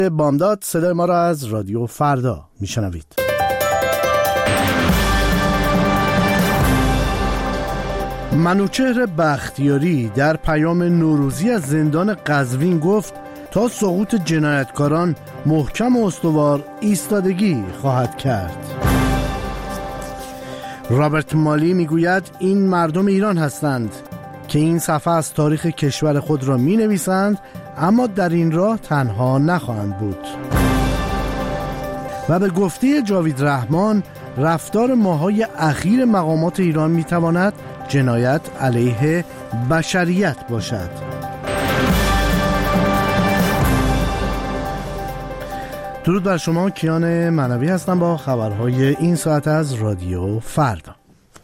بامداد صدای ما را از رادیو فردا میشنوید. منوچهر بختیاری در پیام نوروزی از زندان قزوین گفت تا سقوط جنایتکاران محکم و استوار ایستادگی خواهد کرد. رابرت مالی میگوید این مردم ایران هستند که این صفحه از تاریخ کشور خود را می نویسند، اما در این راه تنها نخواهند بود. و به گفته جاوید رحمان رفتار ماهای اخیر مقامات ایران می تواند جنایت علیه بشریت باشد. درود بر شما، کیان منوی هستم با خبرهای این ساعت از رادیو فردا.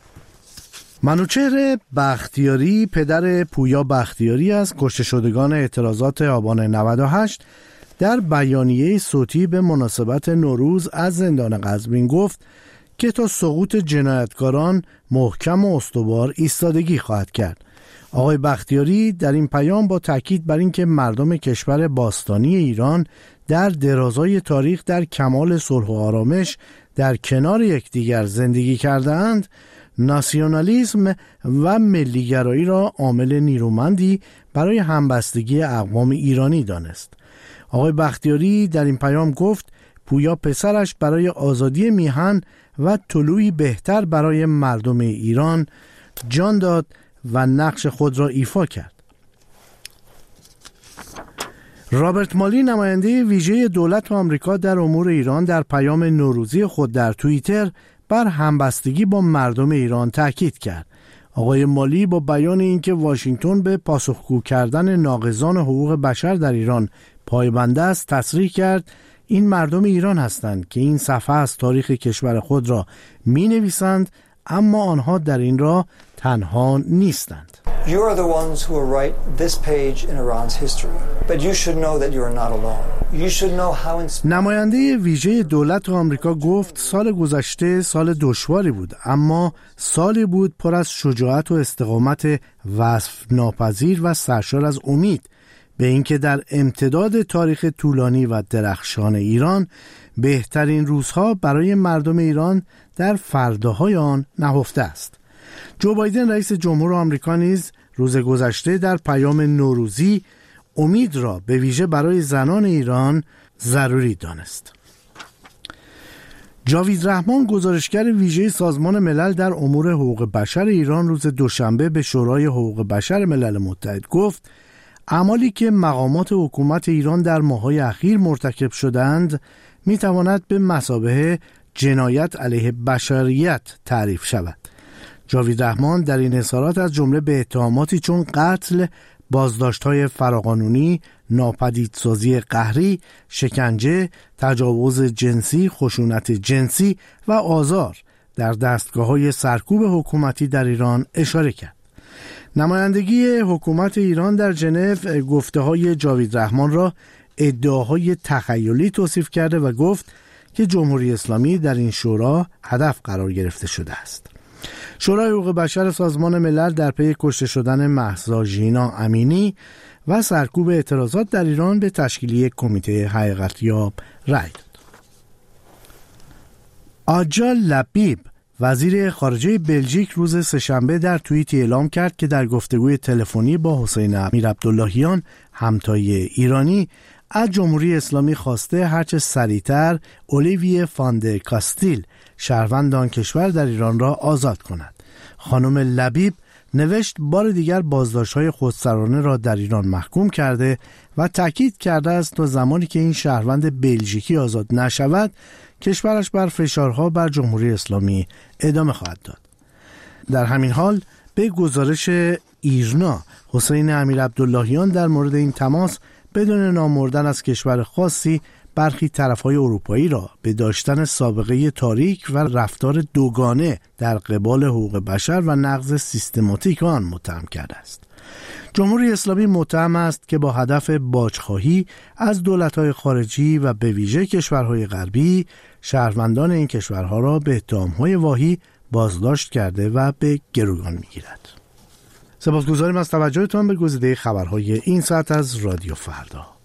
منوچهر بختیاری پدر پویا بختیاری از کشته شدگان اعتراضات آبان 98 در بیانیه صوتی به مناسبت نوروز از زندان قزوین گفت که تا سقوط جنایتکاران محکم و استوار ایستادگی خواهد کرد. آقای بختیاری در این پیام با تاکید بر اینکه مردم کشور باستانی ایران در درازای تاریخ در کمال صلح و آرامش در کنار یکدیگر زندگی کرده‌اند، ناسیونالیسم و ملیگرایی را عامل نیرومندی برای همبستگی اقوام ایرانی دانست. آقای بختیاری در این پیام گفت پویا پسرش برای آزادی میهن و طلوعی بهتر برای مردم ایران جان داد و نقش خود را ایفا کرد. رابرت مالی نماینده ویژه دولت آمریکا در امور ایران در پیام نوروزی خود در توییتر بر همبستگی با مردم ایران تاکید کرد. آقای مالی با بیان اینکه واشنگتن به پاسخگو کردن ناقضان حقوق بشر در ایران پایبند است تصریح کرد این مردم ایران هستند که این صفحه از تاریخ کشور خود را می نویسند، اما آنها در این راه تنها نیستند. You are the ones who will write this page in Iran's history. But you should know that you are not alone. You should know how نماینده ویژه دولت آمریکا گفت سال گذشته سال دشواری بود، اما سالی بود پر از شجاعت و استقامت وصف ناپذیر و سرشار از امید به اینکه در امتداد تاریخ طولانی و درخشان ایران بهترین روزها برای مردم ایران در فرداهای آن نهفته است. جو بایدن رئیس جمهور آمریکا نیز روز گذشته در پیام نوروزی امید را به ویژه برای زنان ایران ضروری دانست. جاوید رحمان گزارشگر ویژه سازمان ملل در امور حقوق بشر ایران روز دوشنبه به شورای حقوق بشر ملل متحد گفت اعمالی که مقامات حکومت ایران در ماه‌های اخیر مرتکب شدند میتواند به مثابه جنایت علیه بشریت تعریف شود. جاوید رحمان در این اظهارات از جمله به اتهاماتی چون قتل، بازداشت‌های فراقانونی، ناپدیدسازی قهری، شکنجه، تجاوز جنسی، خشونت جنسی و آزار در دستگاه‌های سرکوب حکومتی در ایران اشاره کرد. نمایندگی حکومت ایران در ژنو گفته‌های جاوید رحمان را ادعاهای تخیلی توصیف کرده و گفت که جمهوری اسلامی در این شورا هدف قرار گرفته شده است. شورای حقوق بشر سازمان ملل در پی کشته شدن مهسا ژینا امینی و سرکوب اعتراضات در ایران به تشکیل یک کمیته حقیقت‌یاب رأی داد. آجا لبیب وزیر خارجه بلژیک روز سه‌شنبه در توییتی اعلام کرد که در گفتگوی تلفنی با حسین امیرعبداللهیان همتای ایرانی از جمهوری اسلامی خواسته هرچه سریعتر اولیویه فاند کاستیل شهروند آن کشور در ایران را آزاد کند. خانم لبیب نوشت بار دیگر بازداشت‌های خودسرانه را در ایران محکوم کرده و تاکید کرده است تا زمانی که این شهروند بلژیکی آزاد نشود کشورش بر فشارها بر جمهوری اسلامی ادامه خواهد داد. در همین حال به گزارش ایرنا حسین امیرعبداللهیان در مورد این تماس بدون نامبردن از کشور خاصی برخی طرف‌های اروپایی را به داشتن سابقه تاریک و رفتار دوگانه در قبال حقوق بشر و نقض سیستماتیک آن متهم کرده است. جمهوری اسلامی متهم است که با هدف باج‌خواهی از دولت‌های خارجی و به ویژه کشورهای غربی شهروندان این کشورها را به اتهام‌های واهی بازداشت کرده و به گروگان می‌گیرد. سپاسگزاریم از توجهتان به گزیده خبرهای این ساعت از رادیو فردا.